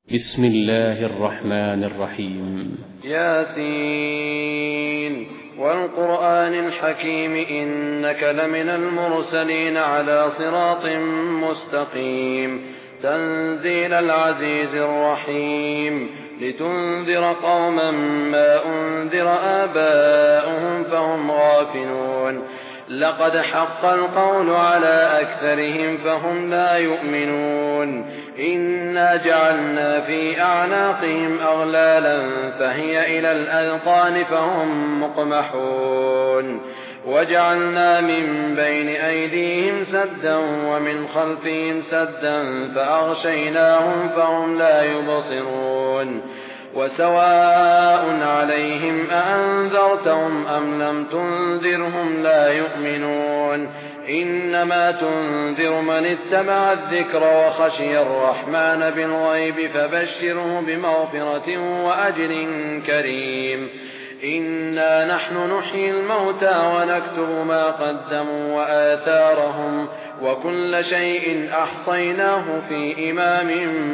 بسم الله الرحمن الرحيم. ياسين والقرآن الحكيم إنك لمن المرسلين على صراط مستقيم تنزيل العزيز الرحيم لتنذر قوما ما أنذر آباؤهم فهم غافلون لقد حق القول على أكثرهم فهم لا يؤمنون إنا جعلنا في أعناقهم أغلالا فهي إلى الأذقان فهم مقمحون وجعلنا من بين أيديهم سدا ومن خلفهم سدا فأغشيناهم فهم لا يبصرون وسواء عليهم أأنذرتهم أم لم تنذرهم لا يؤمنون إنما تنذر من اتبع الذكر وخشي الرحمن بالغيب فبشره بمغفرة وأجر كريم إنا نحن نحيي الموتى ونكتب ما قدموا وآثارهم وكل شيء أحصيناه في إمام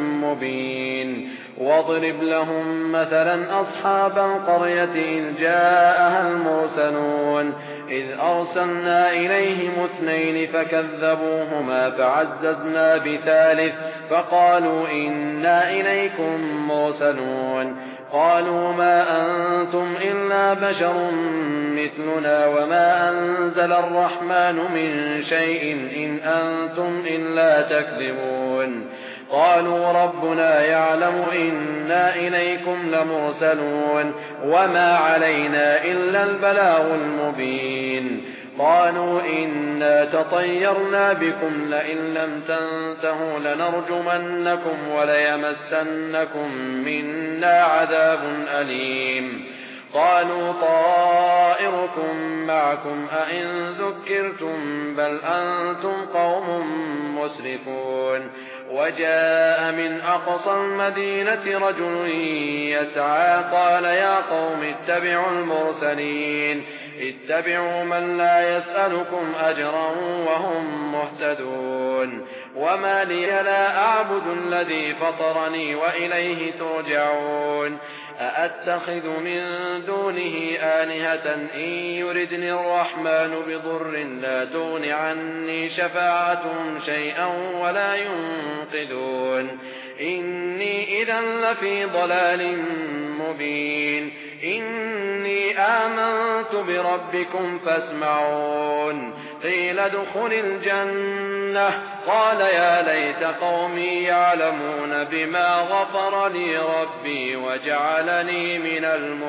مبين واضرب لهم مثلا أصحاب القرية إذ جاءها المرسلون إذ أرسلنا إليهم 2 فكذبوهما فعززنا بثالث فقالوا إنا إليكم مرسلون قالوا ما أنتم إلا بشر مثلنا وما أنزل الرحمن من شيء إن أنتم إلا تكذبون قالوا ربنا يعلم إنا إليكم لمرسلون وما علينا إلا البلاغ المبين قالوا إنا تطيرنا بكم لئن لم تنتهوا لنرجمنكم وليمسنكم منا عذاب أليم قالوا طائركم معكم أئن ذكرتم بل أنتم قوم مسرفون وجاء من أقصى المدينة رجل يسعى قال يا قوم اتبعوا المرسلين اتبعوا من لا يسألكم أجرا وهم مهتدون وما لي لا أعبد الذي فطرني وإليه ترجعون أأتخذ من دونه آلهة إن يردني الرحمن بضر لا تغن عني شفاعتهم شيئا ولا ينقذون إني إذا لفي ضلال مبين إني آمنت بربكم فاسمعون قيل ادخل الجنة قال يا ليت قومي يعلمون بما غفر لي ربي وجعلني من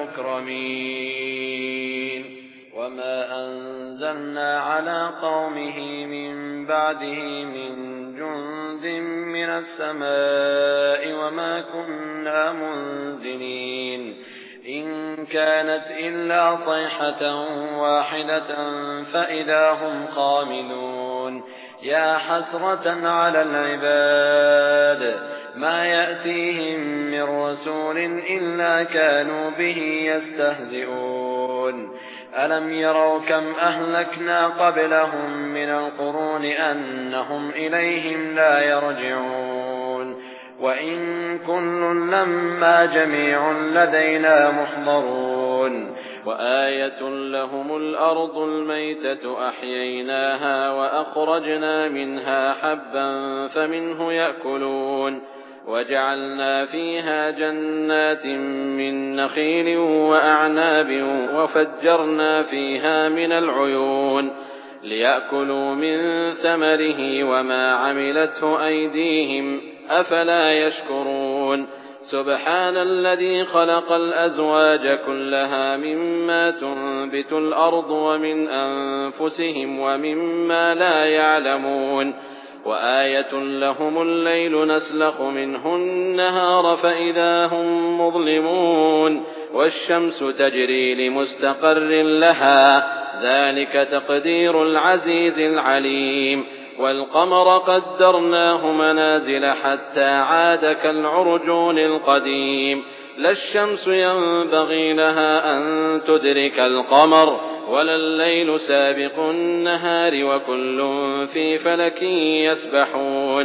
المكرمين وما أنزلنا على قومه من بعده من جند من السماء وما كنا منزلين إن كانت إلا صيحة واحدة فإذا هم خامدون يا حسرة على العباد ما يأتيهم من رسول إلا كانوا به يستهزئون ألم يروا كم أهلكنا قبلهم من القرون أنهم إليهم لا يرجعون وإن كل لما جميع لدينا محضرون وآية لهم الأرض الميتة أحييناها وأخرجنا منها حبا فمنه يأكلون وجعلنا فيها جنات من نخيل وأعناب وفجرنا فيها من العيون ليأكلوا من ثمره وما عملته أيديهم أفلا يشكرون سبحان الذي خلق الأزواج كلها مما تنبت الأرض ومن أنفسهم ومما لا يعلمون وآية لهم الليل نسلخ منه النهار فإذا هم مظلمون والشمس تجري لمستقر لها ذلك تقدير العزيز العليم والقمر قدرناه منازل حتى عاد كالعرجون القديم لا الشمس ينبغي لها أن تدرك القمر ولا الليل سابق النهار وكل في فلك يسبحون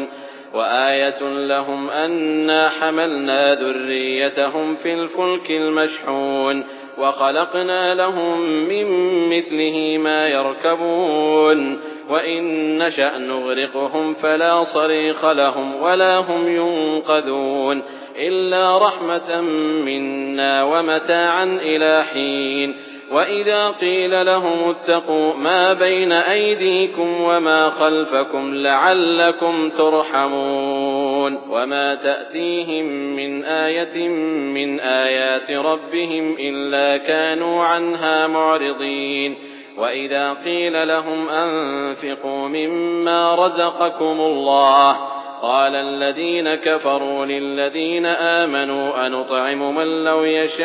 وآية لهم أنا حملنا ذريتهم في الفلك المشحون وخلقنا لهم من مثله ما يركبون وإن نشأ نغرقهم فلا صريخ لهم ولا هم ينقذون إلا رحمة منا ومتاعا إلى حين وإذا قيل لهم اتقوا ما بين أيديكم وما خلفكم لعلكم ترحمون وما تأتيهم من آية من آيات ربهم إلا كانوا عنها معرضين وإذا قيل لهم أنفقوا مما رزقكم الله قال الذين كفروا للذين آمنوا أنطعم من لو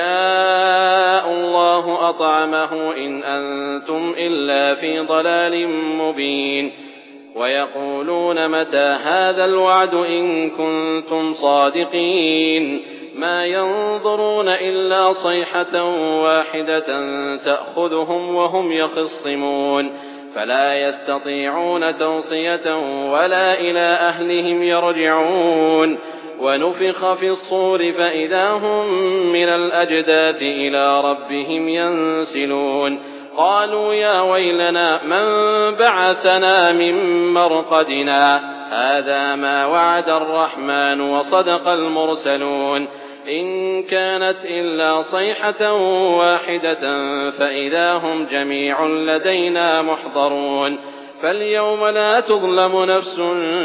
يشاء الله أطعمه إن أنتم إلا في ضلال مبين ويقولون متى هذا الوعد إن كنتم صادقين ما ينظرون إلا صيحة واحدة تأخذهم وهم يخصمون فلا يستطيعون توصية ولا إلى أهلهم يرجعون ونفخ في الصور فإذا هم من الأجداث إلى ربهم ينسلون قالوا يا ويلنا من بعثنا من مرقدنا هذا ما وعد الرحمن وصدق المرسلون إن كانت إلا صيحة واحدة فإذا هم جميع لدينا محضرون فاليوم لا تظلم نفس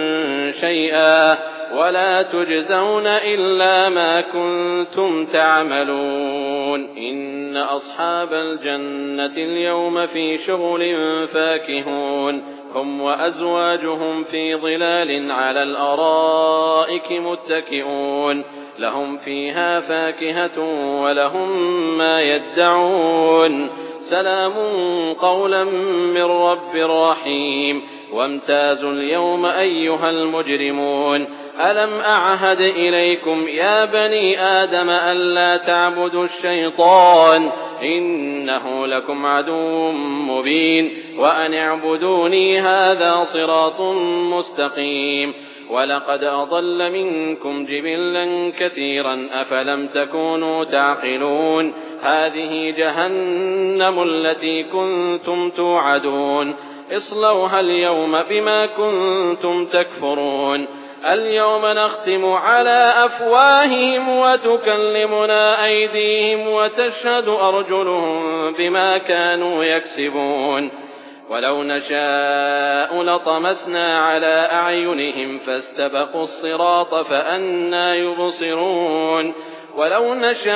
شيئا ولا تجزون إلا ما كنتم تعملون إن أصحاب الجنة اليوم في شغل فاكهون هم وأزواجهم في ظلال على الأرائك متكئون لهم فيها فاكهة ولهم ما يدعون سلام قولا من رب رحيم وامتازوا اليوم أيها المجرمون ألم أعهد إليكم يا بني آدم ألا تعبدوا الشيطان إنه لكم عدو مبين وأن اعبدوني هذا صراط مستقيم ولقد أضل منكم جبلا كثيرا أفلم تكونوا تعقلون هذه جهنم التي كنتم توعدون اصلوها اليوم بما كنتم تكفرون اليوم نختم على أفواههم وتكلمنا أيديهم وتشهد أرجلهم بما كانوا يكسبون ولو نشاء لطمسنا على أعينهم فاستبقوا الصراط فأنى يبصرون ولو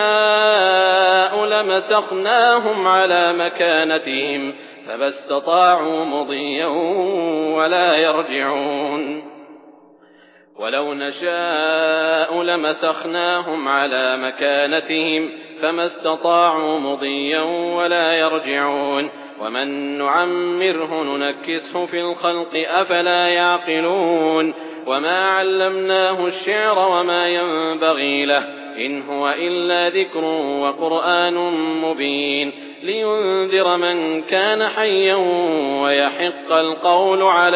نشاء لمسخناهم على مكانتهم فما استطاعوا مضيا ولا يرجعون ولو نشاء لمسخناهم على مكانتهم فما استطاعوا مضيا ولا يرجعون ومن نعمره ننكسه في الخلق أفلا يعقلون وما علمناه الشعر وما ينبغي له إن هو إلا ذكر وقرآن مبين لينذر من كان حيا ويحق القول على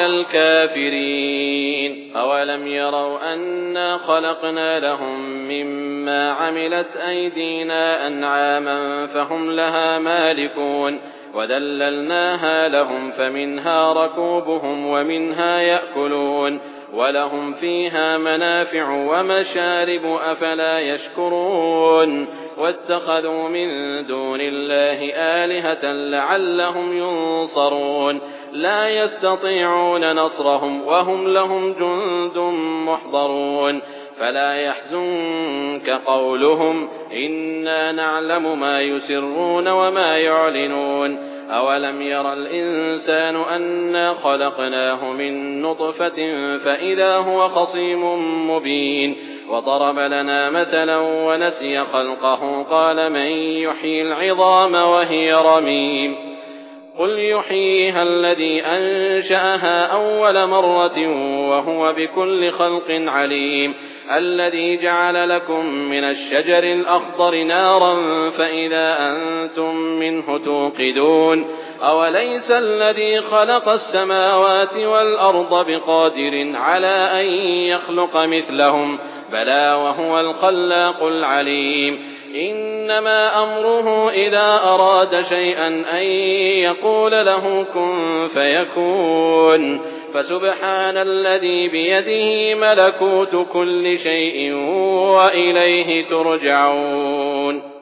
الكافرين أولم يروا أنا خلقنا لهم مما عملت أيدينا أنعاما فهم لها مالكون وذللناها لهم فمنها ركوبهم ومنها يأكلون ولهم فيها منافع ومشارب أفلا يشكرون واتخذوا من دون الله آلهة لعلهم ينصرون لا يستطيعون نصرهم وهم لهم جند محضرون فلا يحزنك قولهم إنا نعلم ما يسرون وما يعلنون أولم ير الإنسان أنا خلقناه من نطفة فإذا هو خصيم مبين وضرب لنا مثلا ونسي خلقه قال من يحيي العظام وهي رميم قل يحييها الذي أنشأها أول مرة وهو بكل خلق عليم الذي جعل لكم من الشجر الأخضر نارا فإذا أنتم منه توقدون أوليس الذي خلق السماوات والأرض بقادر على أن يخلق مثلهم بلى وهو الخلاق العليم إنما أمره إذا أراد شيئا أن يقول له كن فيكون فسبحان الذي بيده ملكوت كل شيء وإليه ترجعون